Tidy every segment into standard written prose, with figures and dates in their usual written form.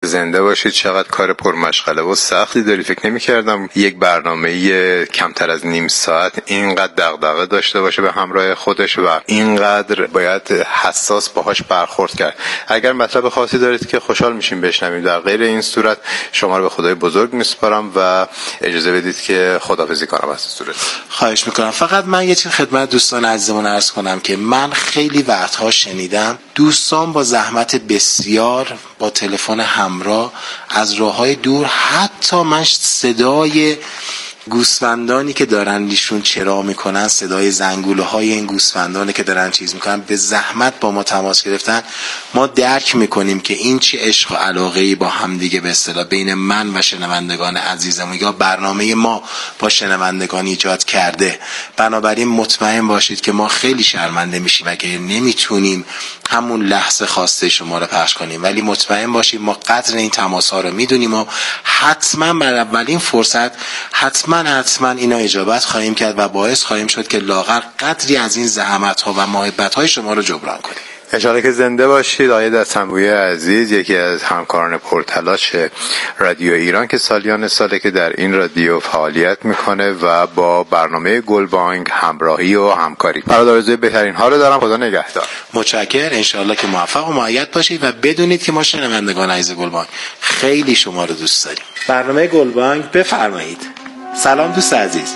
زنده باشید. چقدر کار پرمشغله و سختی داری. فکر نمی‌کردم یک برنامه کمتر از نیم ساعت اینقدر دغدغه داشته باشه به همراه خودش و اینقدر باید حساس باهاش برخورد کرد. اگر مطلب خاصی دارید که خوشحال میشیم بشنویم، در غیر این صورت شما رو به خدای بزرگ میسپارم و اجازه بدید که خداحافظی کنم از صورت. خواهش میکنم. فقط من یه چیز خدمت دوستان عزیزمون عرض کنم که من خیلی وقتها شنیدم دوستان با زحمت بسیار با تلفن همراه از راههای دور، حتی من صدای گوسفندانی که دارن ایشون چرا میکنن، صدای زنگوله های این گوسفندانی که دارن چیز میکنن، به زحمت با ما تماس گرفتن. ما درک میکنیم که این چه عشق و علاقه‌ای با همدیگه به اصطلاح بین من و شنوندگان عزیزمون یا برنامه ما با شنوندگان ایجاد کرده. بنابراین مطمئن باشید که ما خیلی شرمنده میشیم اگه نمیتونیم همون لحظه خواسته شما رو پخش کنیم، ولی مطمئن باشید ما قدر این تماس ها رو میدونیم و حتما بر اولین فرصت حتما اینا اجابت خواهیم کرد و باعث خواهیم شد که لاغر قدری از این زحمت ها و محبت های شما رو جبران کنیم. انشاءالله که زنده باشید. آقای دستنبوی عزیز یکی از همکاران پرتلاش رادیو ایران که سالیان ساله که در این رادیو فعالیت میکنه و با برنامه گلبانگ همراهی و همکاری. برادرزوی بهترین ها رو دارم. خدا نگهدار. متشکرم. انشاءالله که موفق و مؤید باشید و بدونید که ما شنوندگان عزیز گلبانگ خیلی شما رو دوست داریم. برنامه گلبانگ بفرمایید. سلام دوست عزیز.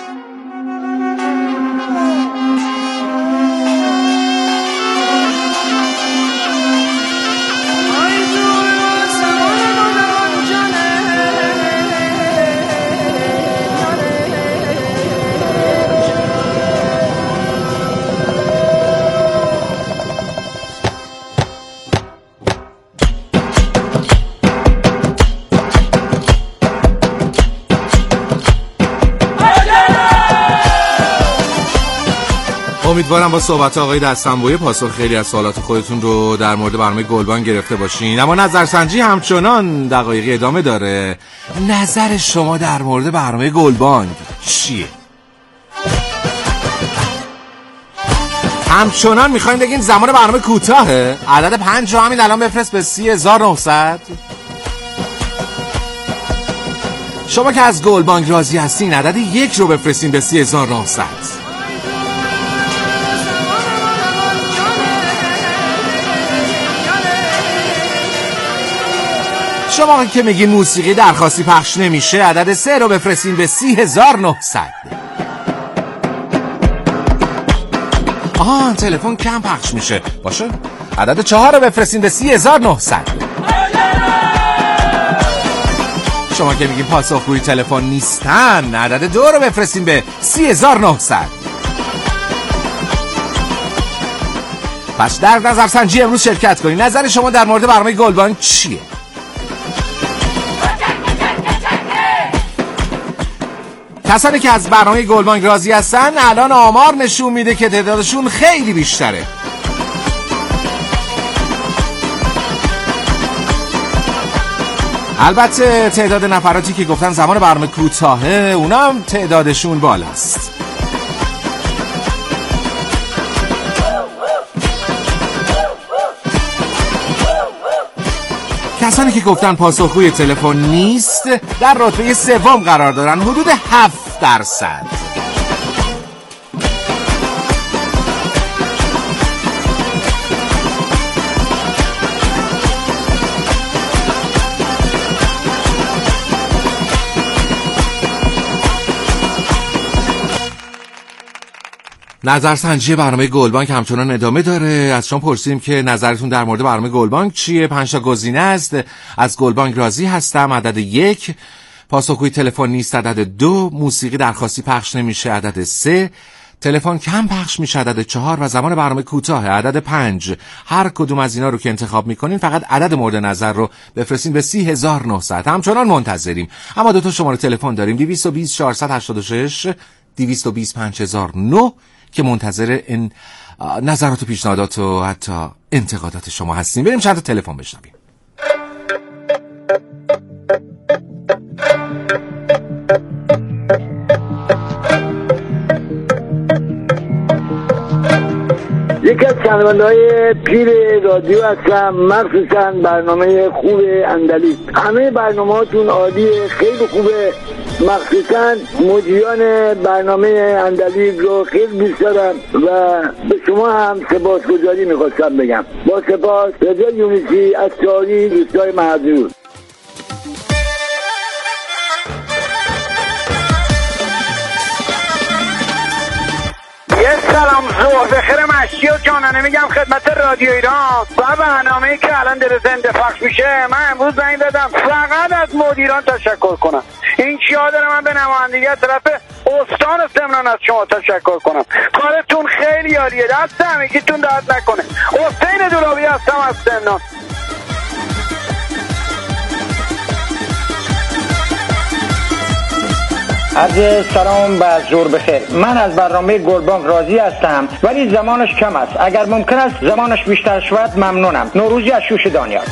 امیدوارم با صحبت آقای دستنبوی پاسخ خیلی از سوالات خودتون رو در مورد برنامه گلبانگ گرفته باشین. اما نظرسنجی همچنان دقایقی ادامه داره. نظر شما در مورد برنامه گلبانگ چیه؟ همچنان میخوایم بگین زمان برنامه کوتاهه. عدد 5 رو همین الان بفرست به 30900. شما که از گلبانگ راضی هستین عدد 1 رو بفرستین به 30900. شما که میگین موسیقی درخواستی پخش نمیشه عدد 3 رو بفرستین به 30900. تلفن کم پخش میشه. باشه عدد 4 رو بفرستین به 30900. شما که میگین پاسخگوی تلفن نیستن عدد 2 رو بفرستین به 30900. پس در نظرسنجی امروز شرکت کنین. نظر شما در مورد برنامه گلبانگ چیه؟ کسانی که از برنامه گلبانگ راضی هستن الان آمار نشون میده که تعدادشون خیلی بیشتره. البته تعداد نفراتی که گفتن زمان برنامه کوتاهه اونا هم تعدادشون بالاست. کسانی که گفتن پاسخگوی تلفن نیست در رتبه سوم قرار دارن، حدود 7%. نظرسنجی برنامه گلبانگ همچنان ادامه داره. از شما پرسیدیم که نظرتون در مورد برنامه گلبانگ چیه. 5 تا گزینه است. از گلبانگ راضی هستم عدد 1، پاسخگوی تلفن نیست عدد 2، موسیقی درخواستی پخش نمیشه عدد 3، تلفن کم پخش میشه عدد 4 و زمان برنامه کوتاه عدد 5. هر کدوم از اینا رو که انتخاب میکنین فقط عدد مورد نظر رو بفرستین به 30900. همچنان منتظریم. اما 2 تا شماره تلفن داریم 220 486 220 5009 که منتظر این نظرات و پیشنهادات و حتی انتقادات شما هستیم. بریم چند تا تلفن بشنویم. یکی از شنونده‌های پیر رادیو هستم، مخصوصا برنامه خوب اندلی. همه برنامه‌هاتون عالیه، خیلی خوبه. مخصوصا مدیران برنامه اندلی رو خیلی دوست دارم و به شما هم سپاسگزاری می‌خواستم بگم. با سپاس. رضا یونسی از تاری، دوستای معذور. سلام ظهر بخیر مشی و جانانه میگم خدمت رادیو ایران و برنامه‌ای که الان در زنده پخش میشه. من امروز زنگ دادم فقط از مدیران تشکر کنم. این چیا داره من به نمایندگی طرف استان سمنان از شما تشکر کنم. کارتون خیلی عالیه، دست همگیتون درد نکنه. حسین دولابی هستم از سمنان. از سلام و ظهر بخیر. من از برنامه گلبانگ راضی هستم ولی زمانش کم است. اگر ممکن است زمانش بیشتر شود ممنونم. نوروزی از شوش دانیال.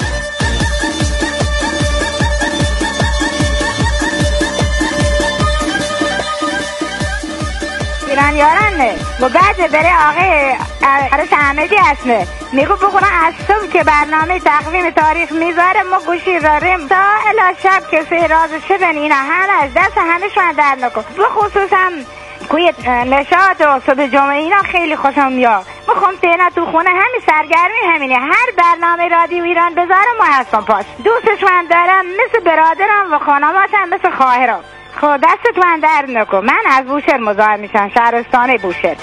ایران یارنه و بعد بره آقای عرش احمدی هستنه میگو بکنه از صبح که برنامه تقویم تاریخ میذاره ما گوشی داریم تا الی شب کسی رازشه بن اینا همه از دست همشون در نکن. بخصوص هم کوی نشاط و صبح جمعه اینا خیلی خوشم میاد. میخوام تینا تو خونه همین سرگرمی همینه، هر برنامه رادیو ایران بذاره ما هستم پاس. دوستشون دارم مثل برادرم و خانماشم مثل خواهرم. خب دست تو من در نکن. من از بوشهر مزاحم میشم، شهرستان بوشهر.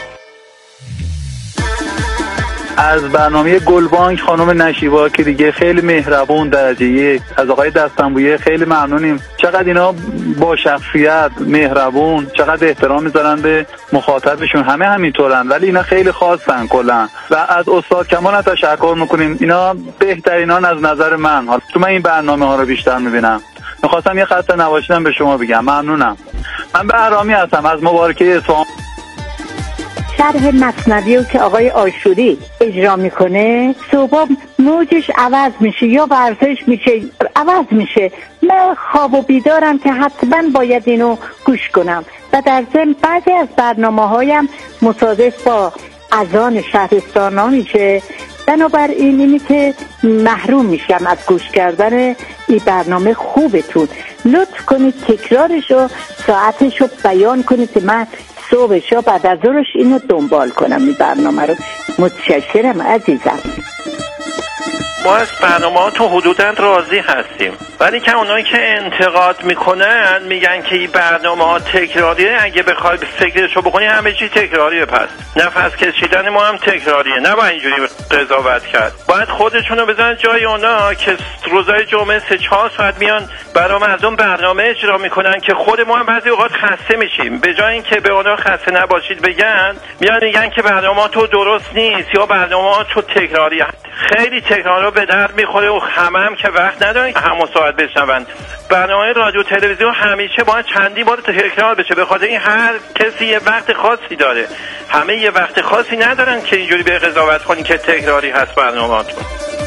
از برنامه گلبانگ خانم نشیبا که دیگه خیلی مهربون درجه یک، از آقای دستنبویه خیلی ممنونیم. چقدر اینا با شخصیت مهربون، چقدر احترام میذارن به مخاطبشون. همه همینطورن ولی اینا خیلی خاصن کلا. و از استاد کمال تشکر میکنیم. اینا بهترینان از نظر من. حالا تو من این برنامه ها رو بیشتر میبینم. میخواستم یه خسته نباشیدم به شما بگم. ممنونم. من به اهرامی هستم از مبارکه اصفهان. شرح مثنوی که آقای آشوری اجرا میکنه صبح موجش عوض میشه یا ورزش میشه عوض میشه. من خواب و بیدارم که حتما باید اینو گوش کنم و در ضمن بعضی از برنامه‌هایم مصادف با اذان شهرستان ها میشه. بنابراین اینی که محروم میشم از گوش کردن این برنامه خوبتون. لطف کنید تکرارشو ساعتشو بیان کنید که من صبحشو بعد از ظهرش اینو دنبال کنم این برنامه رو. متشکرم عزیزم. ما از برنامه‌هاتون حدوداً راضی هستیم ولی که اونایی که انتقاد میکنن میگن که این برنامه‌ها تکراریه. اگه بخوای فکرشو بکنی همه چی تکراریه. پس نفس کشیدن ما هم تکراریه. نباید اینجوری قضاوت کرد. باید خودشونو بزنن جای اونا که روزای جمعه 3-4 ساعت میان برای مردم برنامه اجرا میکنن که خود ما هم بعضی اوقات خسته میشیم. به جای اینکه به اونا خسته نباشید بگن میان میگن که برنامه‌تون درست نیست یا برنامه‌تون تکراریه. خیلی تکرارا به درد میخوره و هم که وقت ندارن همون ساعت بشنون. برنامه رادیو تلویزیون همیشه باید چندی بار تکرار بشه. به خاطر این هر کسی یه وقت خاصی داره. همه یه وقت خاصی ندارن که اینجوری به قضاوت کنی که تکراری هست برنامه‌تون.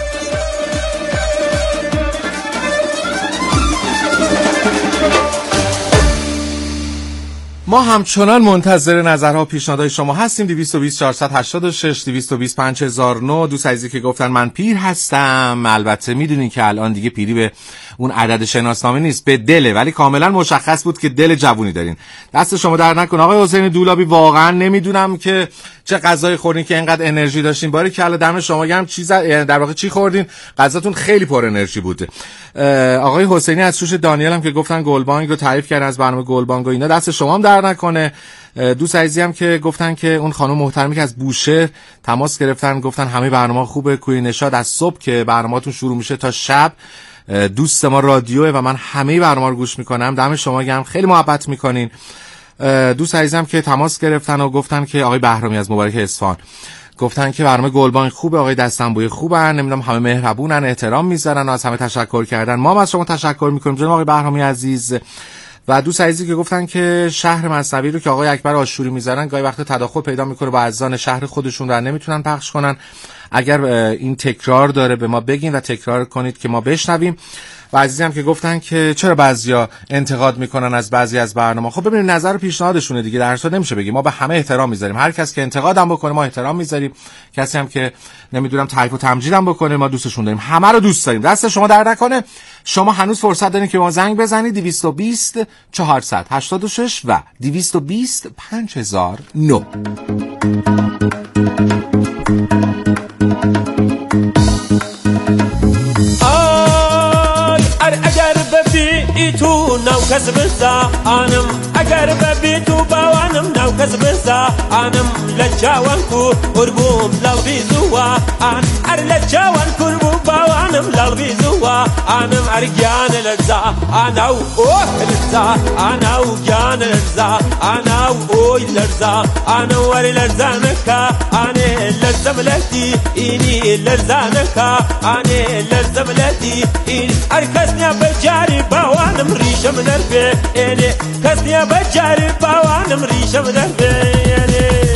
ما همچنان منتظر نظرها و پیشنهادهای شما هستیم. 220 486 220 5009. دوست عزیزی که گفتن من پیر هستم. البته میدونین که الان دیگه پیری به اون عدد شناسنامه نیست، به دله، ولی کاملا مشخص بود که دل جوونی دارین. دست شما در نکن. آقای حسین دولابی واقعا نمیدونم که چه غذایی خوردین که اینقدر انرژی داشتین. باری که الان دم شما گرم. در واقع چی خوردین؟ غذاتون خیلی پر انرژی بود. آقای حسینی از شوش دانیال هم که گفتن گلبانگ رو تعریف کردن، از برنامه گلبانگ و اینا، دست شما هم در نکنه. دوست عزیزی هم که گفتن که اون خانم محترمی که از بوشهر تماس گرفتن گفتن همه برنامه خوبه، کوی نشاط از صبح که برنامه‌تون شروع میشه تا شب دوست ما رادیوه و من همه برنامه رو گوش میکنم. دم شما گرم، خیلی محبت میکنین. دوست عزیزم که تماس گرفتن و گفتن که آقای بهرامی از مبارک اصفهان گفتن که برنامه گلبانگ خوبه، آقای دستنبوی خوبن، نمیدونم همه مهربونن، احترام میذارن و از همه تشکر کردن. ما هم از شما تشکر میکنیم جناب آقای بهرامی عزیز. و دوست عزیزی که گفتن که شهر مثنوی رو که آقای اکبر آشوری میذارن گاهی وقت تداخل پیدا میکنه با اذان شهر خودشون رو نمیتونن پخش کنن. اگر این تکرار داره به ما بگین و تکرار کنید که ما بشنویم. و عزیزی هم که گفتن که چرا بعضیا انتقاد میکنن از بعضی از برنامه. خب ببینید نظر و پیشنهادشونه دیگه، در اصل نمیشه بگیم. ما به همه احترام میذاریم، هر کس که انتقادم بکنه ما احترام میذاریم، کسی هم که نمیدونم تعریف و تمجیدم بکنه ما دوستشون داریم، همه رو دوست داریم. دست شما درد نکنه. شما هنوز فرصت دارین که ما زنگ بزنید 220 486 و 220 5009. اگر ببی تو نو کس بزا آنم، اگر ببی تو باوانم نو کس بزا آنم، لجاوان کو اربوم لغبی زوا آن ار لجاوان کو اربوم باوانم لغبی زوا آنم، ارگان لزا آنو اوه لزا آنو گان لزا آنو اوی لزا آنو ور لزا نکا آنه لزم لدی اینی لزا نکا آنه لزم لدی این ارکسنیا بجاری باوانم ریشم نرفه اینه کسنیا بجاری باوانم ریشم نرفه اینه.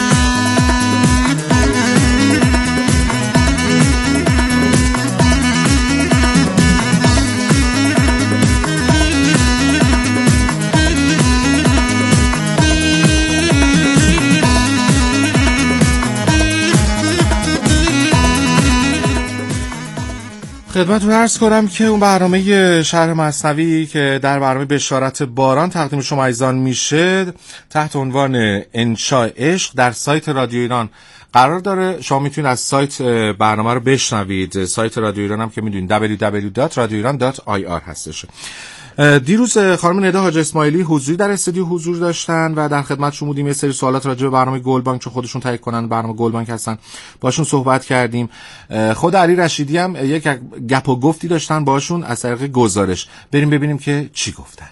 خدمتتون عرض کنم که اون برنامه شرح مثنوی که در برنامه بشارت باران تقدیم شما عزیزان میشه تحت عنوان انشاء عشق در سایت رادیو ایران قرار داره. شما میتونید از سایت برنامه رو بشنوید. سایت رادیو ایران هم که میدونید www.radioiran.ir هستش. دیروز خانم ندا حاج اسماعیلی حضوری در استودیو حضور داشتن و در خدمتشون بودیم. یه سری سوالات راجع به برنامه گلبانک چون خودشون تایید کنن برنامه گلبانک هستن باشون صحبت کردیم. خود علی رشیدی هم یک گپ و گفتی داشتن باشون از طریق گزارش. بریم ببینیم که چی گفتن.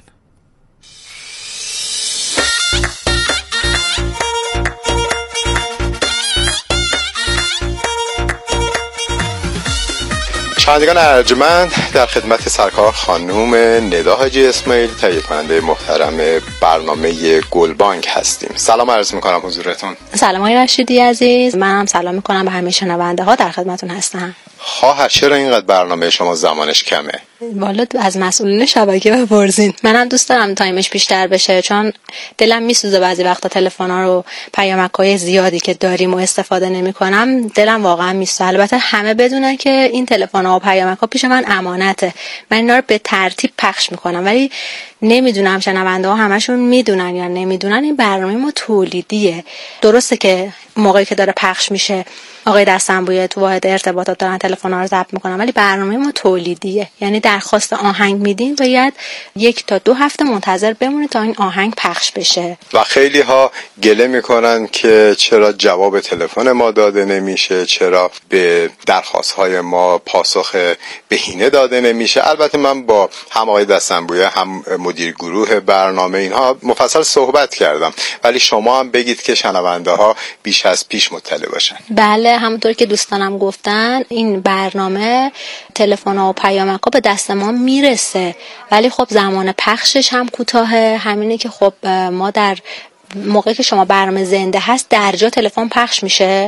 شنوندگان ارجمند، در خدمت سرکار خانم ندا حاجی اسماعیلی تهیه کننده محترم برنامه گلبانک هستیم. سلام عرض میکنم حضورتون. سلام آقای رشیدی عزیز، منم سلام میکنم به همه شنونده ها، در خدمتتون هستم. خواهر چرا اینقدر برنامه شما زمانش کمه؟ والا از مسئولین شبکه بپرسین. منم دوست دارم تایمش بیشتر بشه چون دلم میسوزه بعضی وقتا تلفن‌ها رو پیامک‌های زیادی که داریم و استفاده نمی‌کنم دلم واقعا میسوزه. البته همه بدونن که این تلفن‌ها و پیامک‌ها پیش من امانته، من اینا رو به ترتیب پخش می‌کنم، ولی نمیدونم شنونده‌ها همشون میدونن یا نمیدونن این برنامه ما تولیدیه. درسته که موقعی که داره پخش میشه آقای دستنبویه تو واحد ارتباطات دارن تلفن‌ها رو ضبط میکنن، ولی برنامه ما تولیدیه، یعنی درخواست آهنگ میدین باید 1 تا 2 هفته منتظر بمونید تا این آهنگ پخش بشه. و خیلی ها گله میکنن که چرا جواب تلفن ما داده نمیشه، چرا به درخواست‌های ما پاسخ بهینه داده نمیشه. البته من با هم آقای دستنبویه هم مدیر گروه برنامه اینها مفصل صحبت کردم، ولی شما هم بگید که شنونده ها بیش از پیش مطلع باشن. بله، همونطور که دوستانم گفتن این برنامه تلفن‌ها و پیامک‌ها به دست ما میرسه، ولی خب زمان پخشش هم کوتاهه. همینه که خب ما در موقعی که شما برنامه زنده هست در جا تلفن پخش میشه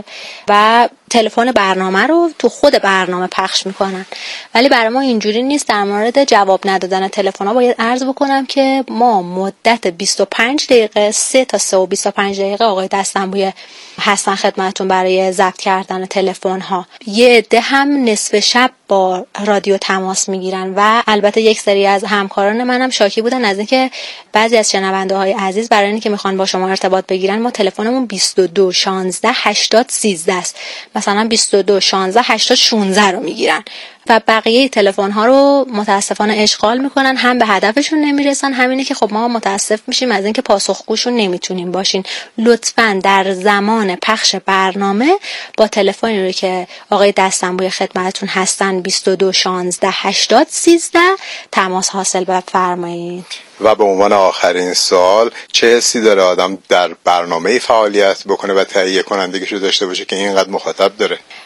و تلفن برنامه رو تو خود برنامه پخش میکنن، ولی برای ما اینجوری نیست. در مورد جواب ندادن تلفن ها باید عرض بکنم که ما مدت 25 دقیقه 3 تا 3 و 25 دقیقه آقای دستنبوی هستن خدمتتون برای ضبط کردن تلفن ها. یه عده هم نصف شب با رادیو تماس میگیرن و البته یک سری از همکاران منم شاکی بودن از اینکه بعضی از شنونده های عزیز برای اینکه میخوان با شما ارتباط بگیرن ما تلفنمون 22 16 80 13 است، مثلا 22 16 80 16 رو میگیرن و بقیه تلفن ها رو متاسفانه اشغال میکنن، هم به هدفشون نمیرسن. همینه که خب ما متاسف میشیم از اینکه پاسخگوشون نمیتونیم باشین. لطفاً در زمان پخش برنامه با تلفنی رو که آقای دستنبوی خدمتتون هستن 22 16 80 13 تماس حاصل بفرمایید. و به عنوان آخرین سوال، چه حسی داره آدم در برنامه فعالیت بکنه و تهیه کنندگیش رو داشته باشه که اینقدر مخاطب داره؟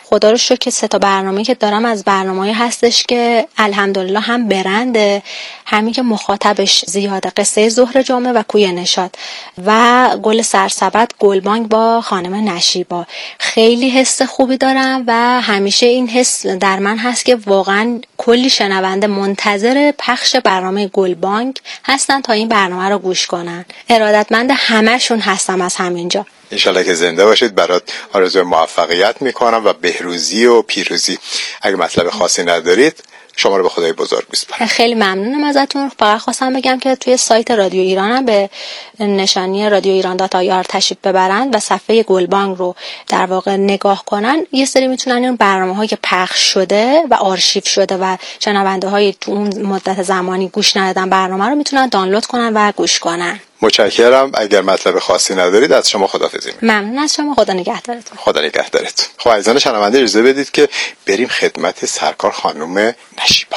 خدا رو شکر که 3 برنامه‌ای که دارم از برنامه‌ای هستش که الحمدلله هم برنده، همین که مخاطبش زیاده، قصه ظهر جمعه و کوی نشاط و گل سرسبد گلبانگ با خانم نشیبا. خیلی حس خوبی دارم و همیشه این حس در من هست که واقعا کلی شنونده منتظر پخش برنامه گلبانگ هستن تا این برنامه رو گوش کنن. ارادتمند همه‌شون هستم از همینجا. انشالله که زنده باشید. برات آرزوی موفقیت میکنم و بهروزی و پیروزی. اگه مطلب خاصی ندارید شما رو به خدای بزرگ میسپارم. خیلی ممنونم ازتون. فقط خواستم بگم که توی سایت رادیو ایران هم به نشانی رادیو ایران .ir تشریف ببرن و صفحه گلبانگ رو در واقع نگاه کنن. یه سری میتونن اون برنامه‌هایی که پخش شده و آرشیو شده و شنونده‌های تو اون مدت زمانی گوش ندادن برنامه رو میتونن دانلود کنن و گوش کنن. متشکرم. اگر مطلب خاصی ندارید از شما خداحافظی می‌کنم. ممنون از شما. خدا نگهدارتون. خدا نگهدارتون. خب عزیزان شنونده اجازه بدید که بریم خدمت سرکار خانم نشیبا.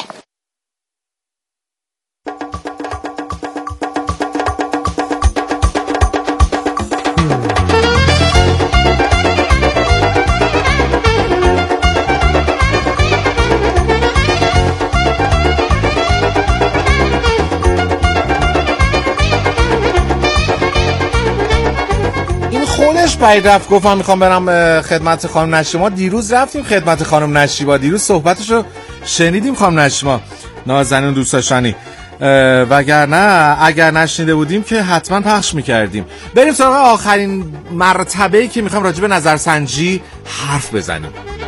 خودش بعید رفت گفت من میخوام برم خدمت خانم نشیما. دیروز رفتیم خدمت خانم نشیما، دیروز صحبتشو شنیدیم خانم نشیما نازنین دوست داشتنی، وگرنه اگر نشنیده بودیم که حتما پخش میکردیم. بریم سراغ آخرین مرتبه‌ای که میخوام راجع به نظرسنجی حرف بزنیم.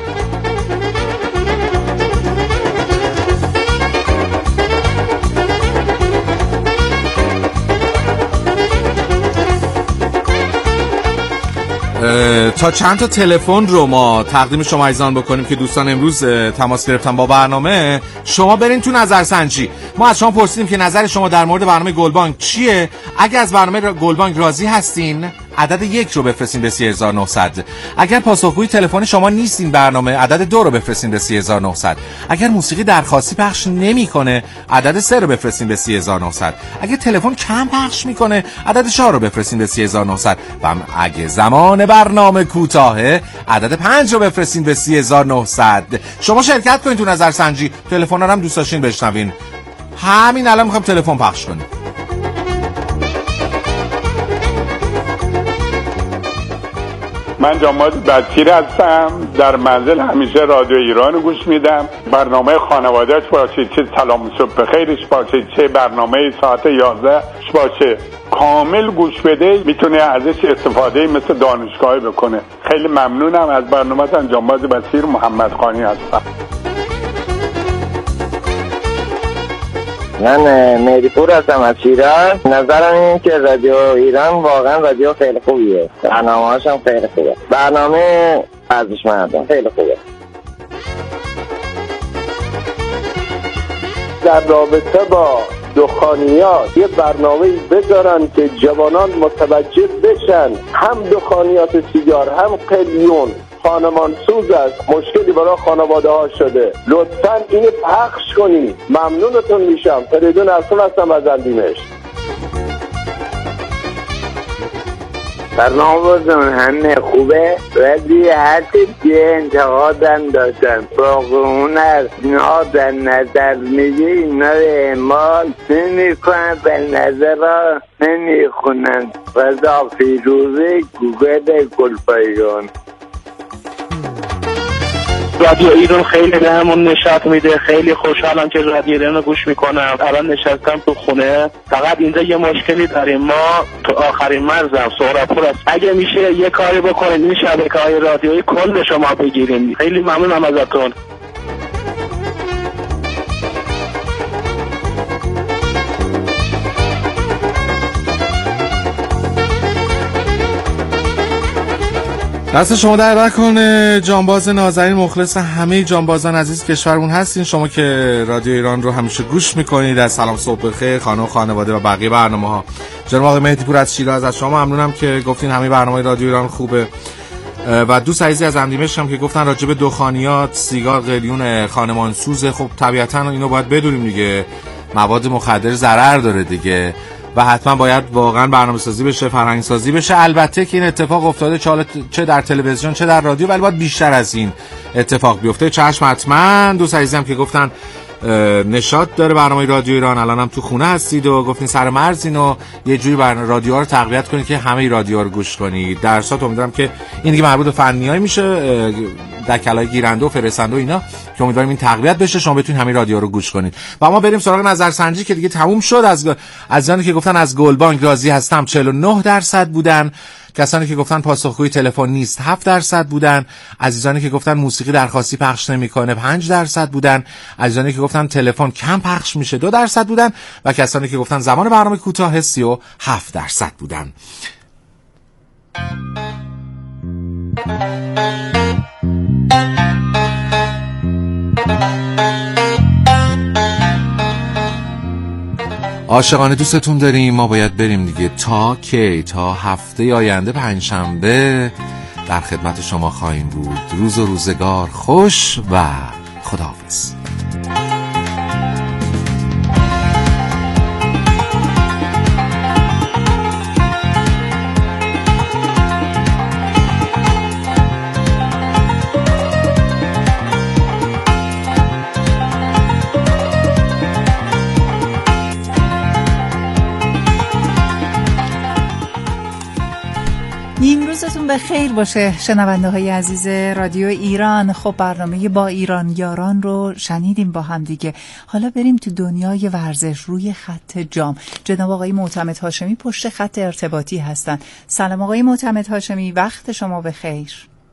تا چند تا تلفن رو ما تقدیم شما عزیزان بکنیم که دوستان امروز تماس گرفتن با برنامه. شما برین تو نظرسنجی. ما از شما پرسیدیم که نظر شما در مورد برنامه گلبانگ چیه. اگر از برنامه گلبانگ راضی هستین عدد 1 رو بفرستین به 3900. اگر پاسخگوی تلفن شما نیستین برنامه عدد 2 رو بفرستین به 3900. اگر موسیقی درخواستی پخش نمیکنه عدد 3 رو بفرستین به 3900. اگر تلفن کم پخش میکنه عدد 4 رو بفرستین به 3900 و اگه زمان برنامه کوتاهه عدد 5 رو بفرستین به 3900. شما شرکت کنین تو نظرسنجی. تلفن‌ها رو هم دوست داشتین بشنوین. همین الان میخوام تلفن پخش کنیم. من جماد بدپیر هستم. در منزل همیشه رادیو ایران گوش میدم. برنامه خانوادهش باشه، چه سلام صبح بخیرش باشه، چه برنامه ساعت 11 باشه، کامل گوش بده میتونه ازش استفاده مثل دانشگاهی بکنه. خیلی ممنونم از برنامه‌تون. جماد بدپیر محمد خانی هستم. من مهدیپور هستم از شیراز. نظرم اینه که رادیو ایران واقعا رادیو خیلی خوبیه. برنامه‌هاش هم خیلی خوبه. برنامه ارزشمنده، خیلی خوبه. در رابطه با دخانیات یه برنامه بذارن که جوانان متوجه بشن، هم دخانیات سیگار هم قلیون خانمان سوز است، مشکلی برای خانواده ها شده. لطفاً اینو پخش کنید. ممنونتون میشم. فریدون ارسون هستم از اندیمش. برنامه‌تون همه خوبه ولی حتی که انتقادم داشتن باقیون از اینا در نظر میگه اینا رو اعمال نمی کنن، به نظر را نمی خونن. رضا فیروزی، گوگل گلپایگان. رادیو ایران خیلی بهمون نشاط میده. خیلی خوشحالم که رادیو ایران رو گوش میکنم. الان نشستم تو خونه. فقط اینجا یه مشکلی داریم. ما تو آخرین مرزم سهرابپور است. اگه میشه یه کاری بکنید این شبکه‌های رادیویی کل شما بگیرین. خیلی ممنونم ازتون. دست شما در نکنه. جانباز نازنین مخلص همه جانبازان عزیز کشورمون هستین. شما که رادیو ایران رو همیشه گوش میکنید. از سلام صبح بخیر خانم و خانواده و بقیه برنامه‌ها. جناب آقای مهدیپور از شیراز، از شما ممنونم که گفتین همه برنامه رادیو ایران خوبه. و دوست عزیزی از اندیمش هم که گفتن راجع به دخانیات، سیگار، قلیون خانمانسوز. خب طبیعتاً اینو باید بدونیم دیگه، مواد مخدر ضرر داره دیگه و حتما باید واقعا برنامه‌سازی بشه، فرهنگ‌سازی بشه. البته که این اتفاق افتاده چه در تلویزیون چه در رادیو، ولی باید بیشتر از این اتفاق بیفته. چشم حتما. دوست عزیزم که گفتن نشاط داره برنامه رادیو ایران، الانم تو خونه هستید و گفتین سر مرزین و یه جوری برنامه رادیوها رو تقویت کنید که همه رادیوها رو گوش کنید. درسات امیدوارم که این دیگه مربوط به فنیای میشه، دکلای گیرنده و فرستنده و اینا، که امیدواریم این تقویت بشه، شما بتونید همه رادیوها رو گوش کنید. و ما بریم سراغ نظرسنجی که دیگه تموم شد. از عزیزانی که گفتن از گلبانک راضی هستم 49% بودن، کسانی که گفتن پاسخگوی تلفن نیست 7% بودن، عزیزانی که گفتن موسیقی درخواستی پخش نمیکنه 5% بودن، عزیزانی که گفتن تلفن کم پخش میشه 2% بودن و کسانی که گفتن زمان برنامه کوتاه 37% بودن. عاشقانه دوستتون داریم. ما باید بریم دیگه. تا کی؟ تا هفته آینده پنجشنبه در خدمت شما خواهیم بود. روز و روزگار خوش و خداحافظ. روزتون به خیر باشه شنونده های عزیز رادیو ایران. خب برنامه با ایران یاران رو شنیدیم با هم دیگه. حالا بریم تو دنیای ورزش روی خط جام. جناب آقای معتمد هاشمی پشت خط ارتباطی هستن. سلام آقای معتمد هاشمی، وقت شما به خیر.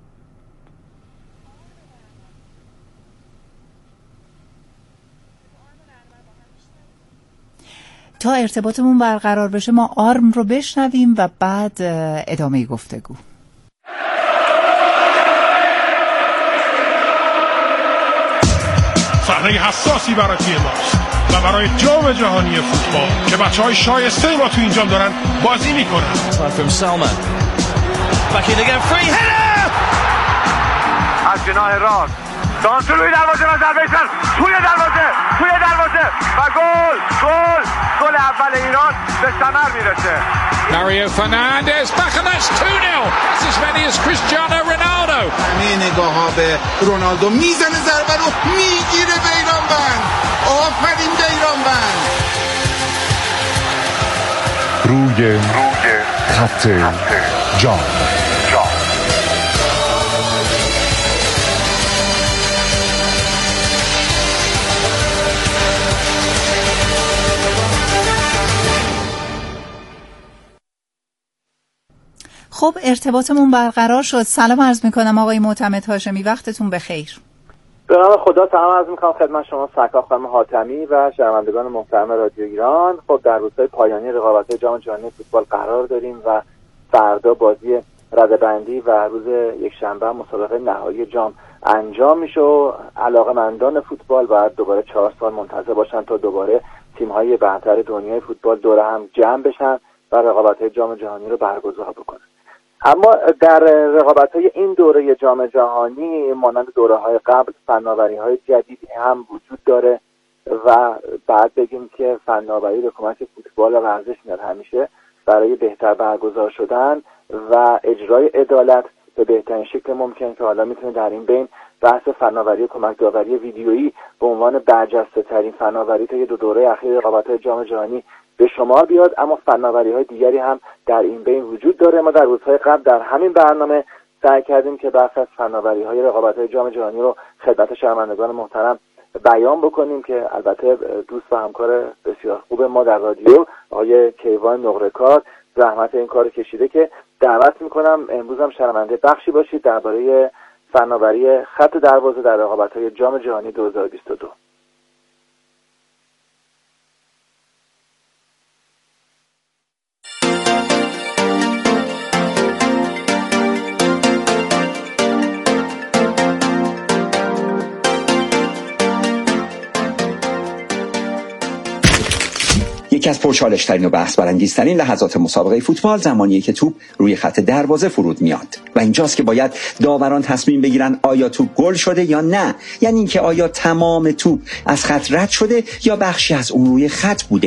تا ارتباطمون برقرار بشه ما آرم رو بشنویم و بعد ادامه گفتگو. صحنه حساسی برای تیم ماست و برای جام جهانی فوتبال که بچه‌های شایسته ما تو اینجا دارن بازی میکنن. از جناح راست سانسو روی دروازه و ضربه ایشان توی دروازه و گل اول ایران به ثمر میرسه. Mario Fernandes back and that's 2-0. That's as many as Cristiano Ronaldo. همه نگاه ها به رونالدو، میزنه ضربه رو میگیره بیرانوند. آفرین بیرانوند. روی خط جام. خب ارتباطمون برقرار شد. سلام عرض میکنم آقای معتمد هاشمی، وقتتون بخیر. به نام خدا سلام عرض میکنم خدمت شما سرکار خانم حاتمی و شنوندگان محترم رادیو ایران. خب در روزهای پایانی رقابت‌های جام جهانی فوتبال قرار داریم و فردا بازی رده‌بندی و روز یکشنبه مسابقه نهایی جام انجام میشه و علاقه‌مندان فوتبال باید دوباره 4 سال منتظر باشن تا دوباره تیم‌های برتر دنیای فوتبال دور هم جمع بشن و رقابت‌های جام جهانی رو برگزار بکنن. اما در رقابت‌های این دوره جام جهانی مانند دوره‌های قبل فناوری‌های جدیدی هم وجود داره و بعد بگیم که فناوری به کمک فوتبال و ورزش میاد همیشه برای بهتر برگزار شدن و اجرای عدالت به بهترین شکل ممکن که حالا میتونه در این بین بحث فناوری کمک داوری ویدیویی به عنوان برجسته‌ترین فناوری تا دو دوره اخیر رقابت‌های جام جهانی به شمار بیاد. اما فناوری‌های دیگری هم در این بین وجود داره. ما در روزهای قبل در همین برنامه سعی کردیم که بحث از فناوری‌های رقابت‌های جام جهانی رو خدمت شنوندگان محترم بیان بکنیم که البته دوست و همکار بسیار خوب ما در رادیو آقای کیوان نقره‌کار زحمت این کارو کشیده که دعوت می‌کنم امروز هم شنونده بخشی باشید درباره فناوری خط دروازه در رقابت‌های جام جهانی 2022. یکی از پرچالش‌ترین و بحث برانگیزترین لحظات مسابقه فوتبال زمانیه که توپ روی خط دروازه فرود میاد و اینجاست که باید داوران تصمیم بگیرن آیا توپ گل شده یا نه، یعنی اینکه آیا تمام توپ از خط رد شده یا بخشی از اون روی خط بوده.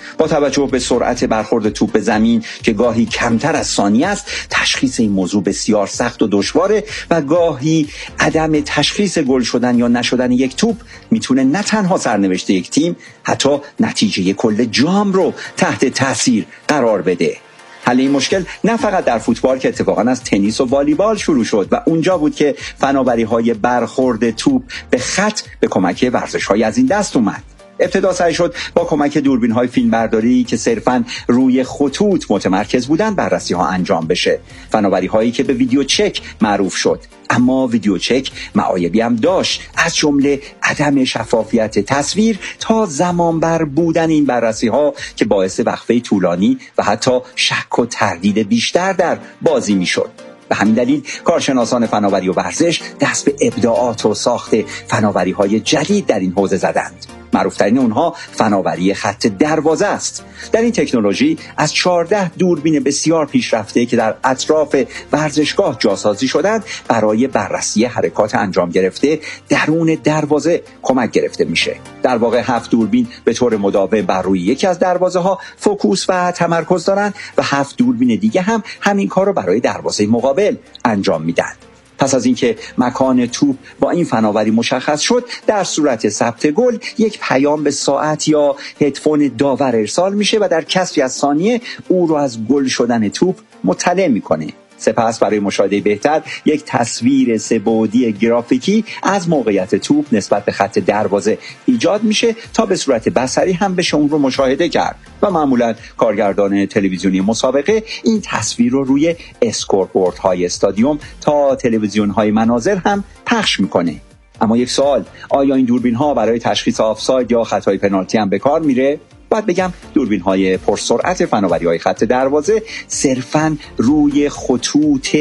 با توجه به سرعت برخورد توپ به زمین که گاهی کمتر از ثانیه است، تشخیص این موضوع بسیار سخت و دشواره و گاهی عدم تشخیص گل شدن یا نشدن یک توپ میتونه نه تنها سرنوشت یک تیم، حتی نتیجه کل جام رو تحت تاثیر قرار بده. حل این مشکل نه فقط در فوتبال که اتفاقا از تنیس و والیبال شروع شد و اونجا بود که فناوری‌های برخورد توپ به خط به کمک ورزش‌های از این دست اومد. ابتدا سعی شد با کمک دوربین‌های فیلمبرداری که صرفاً روی خطوط متمرکز بودن بررسی‌ها انجام بشه. فناوری‌هایی که به ویدیو چک معروف شد. اما ویدیو چک معایبی هم داشت، از جمله عدم شفافیت تصویر تا زمانبر بودن این بررسی‌ها که باعث وقفه طولانی و حتی شک و تردید بیشتر در بازی می‌شد. به همین دلیل کارشناسان فناوری و ورزش دست به ابداعات و ساخت فناوری‌های جدید در این حوزه زدند. معروفترین اونها فناوری خط دروازه است. در این تکنولوژی از 14 دوربین بسیار پیشرفته که در اطراف ورزشگاه جاسازی شدند برای بررسی حرکات انجام گرفته درون دروازه کمک گرفته میشه. در واقع 7 دوربین به طور مداوم بر روی یکی از دروازه‌ها فوکوس و تمرکز دارند و 7 دوربین دیگه هم همین کار رو برای دروازه مقابل انجام میدن. پس از اینکه مکان توپ با این فناوری مشخص شد، در صورت ثبت گل یک پیام به ساعت یا هدفون داور ارسال میشه و در کسری از ثانیه او رو از گل شدن توپ مطلع میکنه. سپس برای مشاهده بهتر یک تصویر سه‌بعدی گرافیکی از موقعیت توپ نسبت به خط دروازه ایجاد میشه تا به صورت بصری هم بشه اون رو مشاهده کرد و معمولا کارگردان تلویزیونی مسابقه این تصویر رو روی اسکوربوردهای استادیوم تا تلویزیون‌های مناظر هم پخش میکنه. اما یک سوال، آیا این دوربین ها برای تشخیص آفساید یا خطای پنالتی هم به کار میره؟ باید بگم دوربین‌های پرسرعت فناوری‌های خط دروازه صرفاً روی خطوط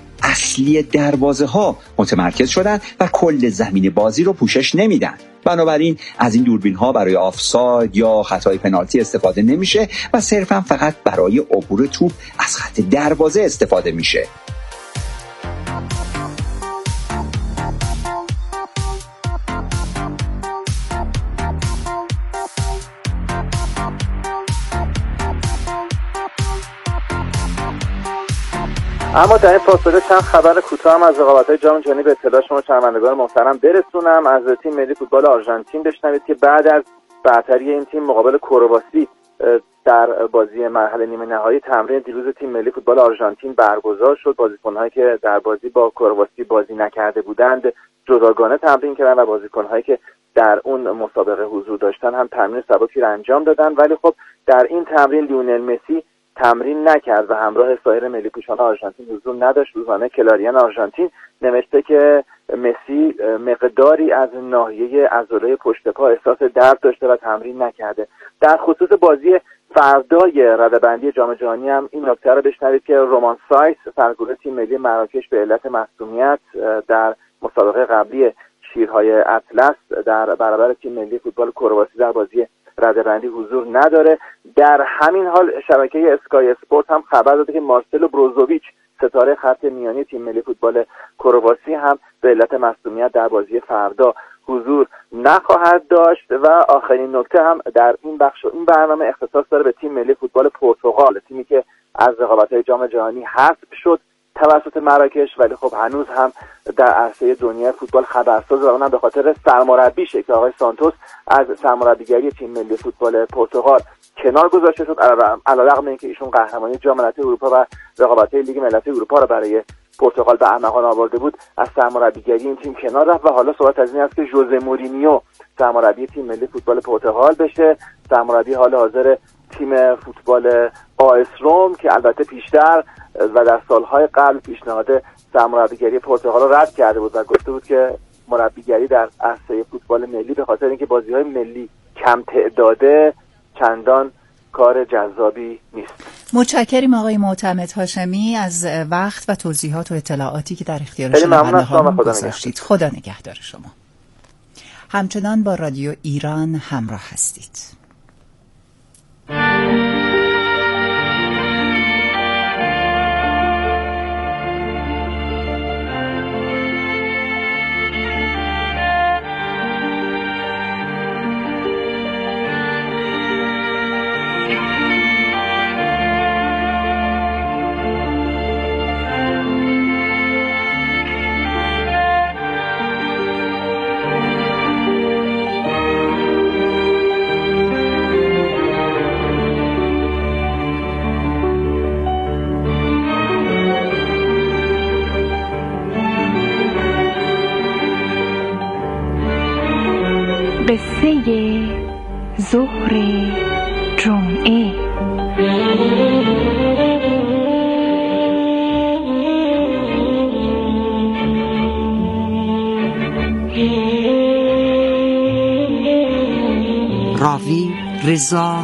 اصلی دروازه‌ها متمرکز شدن و کل زمین بازی رو پوشش نمیدن. بنابراین از این دوربین‌ها برای آفساید یا خطای پنالتی استفاده نمیشه و صرفاً فقط برای عبور توپ از خط دروازه استفاده میشه. اما در این فاصله چند خبر کوتاه هم از رقابت‌های جام جهانی به اطلاع شما شنوندگان محترم برسونم. از تیم ملی فوتبال آرژانتین بشنوید که بعد از برتری این تیم مقابل کرواسی در بازی مرحله نیمه نهایی، تمرین دیروز تیم ملی فوتبال آرژانتین برگزار شد. بازیکن‌هایی که در بازی با کرواسی بازی نکرده بودند جداگانه تمرین کردند و بازیکن‌هایی که در اون مسابقه حضور داشتن هم تمرین سبکی را انجام دادن. ولی خب در این تمرین لیونل مسی تمرین نکرد و همراه سایر ملی پوشان آرژانتین حضور نداشت. روزنامه کلاریان آرژانتین نوشته که مسی مقداری از ناحیه عضله پشت پا احساس درد داشته و تمرین نکرده. در خصوص بازی فردای رده‌بندی جام جهانی هم این نکته را بشنوید که رومان سایس سرگرم تیم ملی مراکش به علت مصدومیت در مسابقه قبلی شیرهای اطلس در برابر تیم ملی فوتبال کرواسی در بازی رده‌بندی حضور نداره. در همین حال شبکه اسکای اسپورت هم خبر داده که مارسلو بروزوویچ ستاره خط میانی تیم ملی فوتبال کرواسی هم به علت مصدومیت در بازی فردا حضور نخواهد داشت. و آخرین نکته هم در این بخش و این برنامه اختصاص داره به تیم ملی فوتبال پرتغال، تیمی که از رقابت‌های جام جهانی حذف شد توسط مراکش ولی خب هنوز هم در عرصه دنیای فوتبال خبرساز و اونم به خاطر سرمربیشه که آقای سانتوس از سرمربیگری تیم ملی فوتبال پرتغال کنار گذاشته شد، علیرغم اینکه ایشون قهرمانی جام ملت‌های اروپا و رقابت‌های لیگ ملت‌های اروپا را برای پرتغال به ارمغان آورده بود، از سرمربیگری این تیم کنار رفت و حالا صحبت از این است که ژوزه مورینیو سرمربی تیم ملی فوتبال پرتغال بشه. سرمربی حال حاضر تیم فوتبال آس روم که البته پیشتر و در سالهای قبل پیشنهاد سرمربیگری پرتغال را رد کرده بود و گفته بود که مربیگری در عرصه فوتبال ملی به خاطر اینکه بازی‌های ملی کم تعداده چندان کار جذابی نیست. متشکریم آقای معتمد هاشمی از وقت و توضیحات و اطلاعاتی که در اختیار شنوندگان گذاشتید. خدا نگهدار شما. همچنان با رادیو ایران همراه هستید. قصه ظهر جمعه. راوی رضا